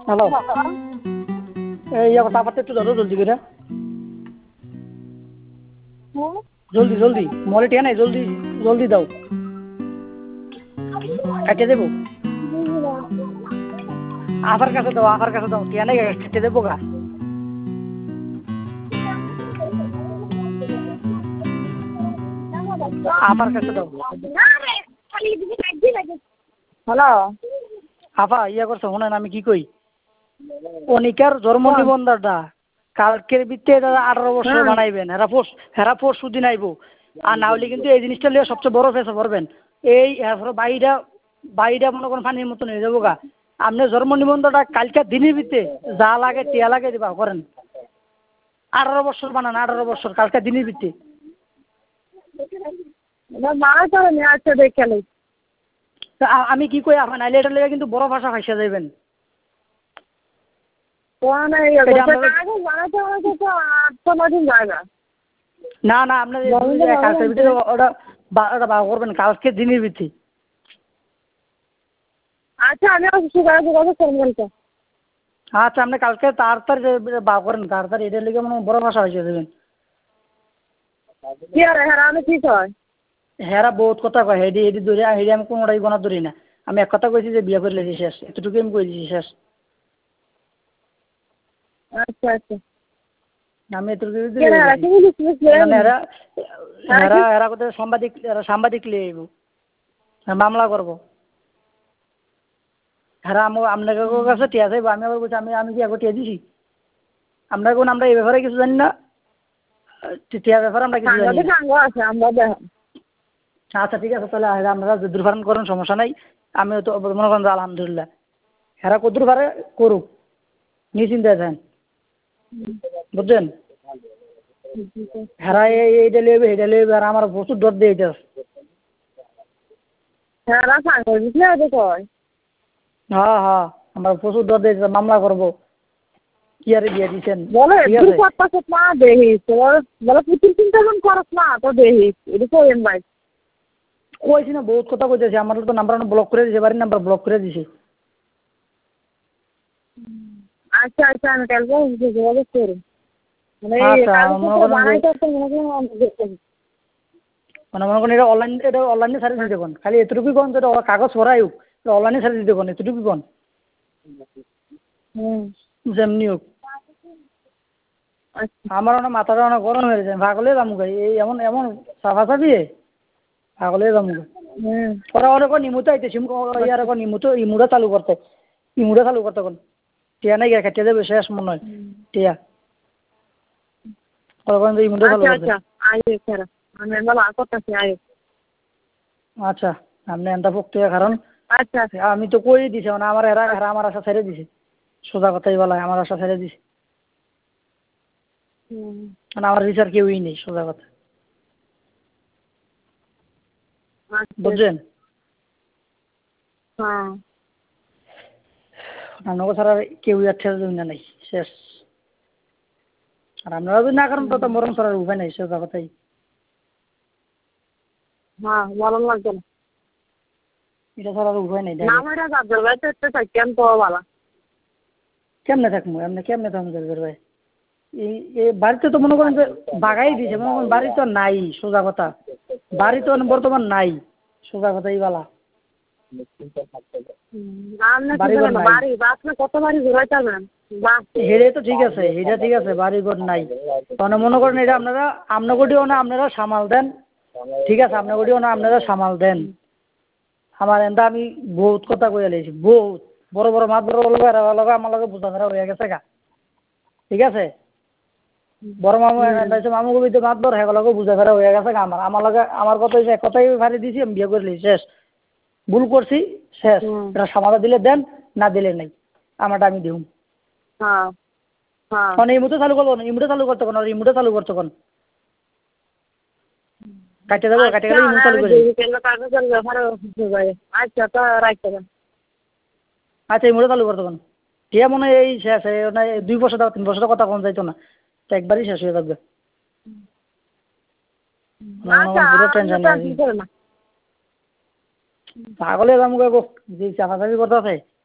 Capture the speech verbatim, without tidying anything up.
Hello, এই ইয়া তারপর একটু ধরো জলদি করে, জলদি জলদি মলে টিয়া নাই, জলদি জলদি দাও, কাটিয়ে দেবো। আফার কাছে দাও, আফার কাছে দাও, টিয়া নাই কেটে দেবো গা। আফার কাছে দাও। হ্যালো আফা ইয়া করছো শোনেন, আমি কি কই, অনিকার জন্ম নিবন্ধনটা কালকের ভিত্তিতে আঠারো বছর বানাইবেন, হেরা ফোর্স হেরা ফোর্স সুদিন আইব, আর না হলে কিন্তু এই জিনিসটা লিয়ে সবচেয়ে বড় ফেসে পড়বেন। এই এরপরে বাড়িটা বাড়িটা মনে করেন পানির মতন হয়ে যাবো গা। আপনি জন্ম নিবন্ধনটা কালকে দিনের ভিত্তে যা লাগে টিয়া লাগে দিবা করেন, আঠারো বছর বানান, আঠারো বছর কালকে দিনের ভিত্তে। আমি কি কই আপনার নাইলে এটা লেগে কিন্তু বড় ভাষা ভাইসা যাইবেন। না না আপনার কালকের ভিতরে ওটা ওটা বার করবেন, কালকে দিনের ভিত্তি। আচ্ছা আমি আচ্ছা আপনি কালকে তাড়াতাড়ি বার করেন, তাড়াতাড়ি এটার লেগে মানে বড় ভাষা হয়েছে দেবেন। হেরা বহুত কথা কয়, হেডি হেডি ধরে হেডি আমি কোনোটাই গোনা ধরি না। আমি এক কথা কইছি যে বিয়ে করে লেছি শেষ, এতটুকু আমি কই দিছি শেষ। আচ্ছা আচ্ছা আমি এতটুকু হেরা হেরা হেরা কোথায় সাংবাদিক সাংবাদিক লিয়ে আইব, মামলা করবো। হ্যাঁ আমি আপনাকে কাছে টিয়া চাইবো, আমি আবার বলছি আমি আমি কি আগে টিয়া দিছি আপনার কোন, আমরা এই ব্যাপারে কিছু জানি না, টিয়ার ব্যাপারে আমরা কিছু জানি না। আচ্ছা ঠিক আছে, তাহলে আপনারা যদুর ফার্ম করেন সমস্যা নাই, আমি তো মনে করেন আলহামদুলিল্লাহ হেরা কদুর পারে করুক, নিশ্চিন্তায় থাকেন বুঝছেন। হেরা এইটা লিয়ে এইটা লিয়ে আর আমার প্রচুর ডর দিয়ে এটা। হ্যাঁ হ্যাঁ আমরা প্রচুর ডর দিয়ে মামলা করবো, কি আরে বিয়ে দিচ্ছেন কইছি না, বহুত কথা কইতেছি, আমার তো নাম্বার ব্লক করে দিছে, বাড়ির নাম্বার ব্লক করে দিছে। আচ্ছা আচ্ছা আমি কালকে যোগাযোগ করি, মানে মনে করেন এটা অনলাইন, এটা অনলাইনে সার্ভিস দিতে কোন, খালি এতটুকু কোন যেটা কাগজ পড়াই হোক অনলাইনে সার্ভিস দিতে কোন, এতটুকু কোন যেমনি হোক। আমার অনেক মাথাটা অনেক গরম হয়ে গেছে, ভাগলে যাবো গাই এই এমন এমন সাফা সাফি ভাগলে যাবো গা। ওরা অনেক নিমুতে আইতেছি ইয়ার এখন ইমুতে ইমুটা চালু করতে, ইমুটা চালু করতে কোন টিয়া নাই গা, টিয়া দেবে শেষ মনে হয় টিয়া ইমুটা চালু করতে। আচ্ছা আপনি এনটা প্রক্রিয়া, কারণ আচ্ছা আমি তো কই দিছি না, আমার এরা এরা আমার আশা ছেড়ে দিছে, সোজা কথাই বলা আমার আশা ছেড়ে দিছে, মানে আমার বিচার কেউই নেই সোজা কথা বুঝছেন। আপনাকে ছাড়া কেউ আর ছেড়ে দেবেন না, নাই শেষ। আর আপনারা যদি না করেন তো মরণ ছাড়ার উপায় নাই, সোজা কথাই। এটা ছাড়ার উপায় নেই। কেমনে থাকবো এমনি, কেমনে থাকবো জলবের ভাই, এই বাড়িতে তো মনে করেন যে বাগাই দিছে, মনে করেন বাড়ি তো নাই, সোজা কথা বাড়ি তো বর্তমান নাই, সোজা কথাই বলা। হেরে তো ঠিক আছে, এটা ঠিক আছে, বাড়ি ঘর নাই মানে মনে করেন এটা আপনারা আপনাগটিও না আপনারা সামাল দেন, ঠিক আছে আপনাগটিও না আপনারা সামাল দেন। আমার এনটা আমি বহুত কথা কইয়া লেছি, বহুত বড় বড় মাছ বড় লগে লগে আমার লগে বুঝাধরা হয়ে গেছে গা, ঠিক আছে। বড় মামু মামু কবিতে মাত বড় হ্যাঁ লগে বুঝাধরা হয়ে গেছে গা, আমার আমার লগে আমার কথা হয়েছে, কথাই ভারি দিছি, আমি বিয়ে করে লেছি শেষ, ভুল করছি শেষ, এটা সমাধা দিলে দেন, না দিলে নাই, আমারটা আমি দিউম। মানে ইমুতে চালু করবো না, ইমুতে চালু করতে কোন, ইমুতে চালু করতে কোন কাটে দেবো, কাটে গেলে ইমুতে চালু করে। আচ্ছা ইমুতে চালু করতে কোন, ঠিক মনে হয় এই শেষ দুই বছর তিন বছরের কথা কোন যাইতো না, তো একবারই শেষ হয়ে যাবে। টেনশন পাগলে যাবো যে চাপাচাপি করতে আছে।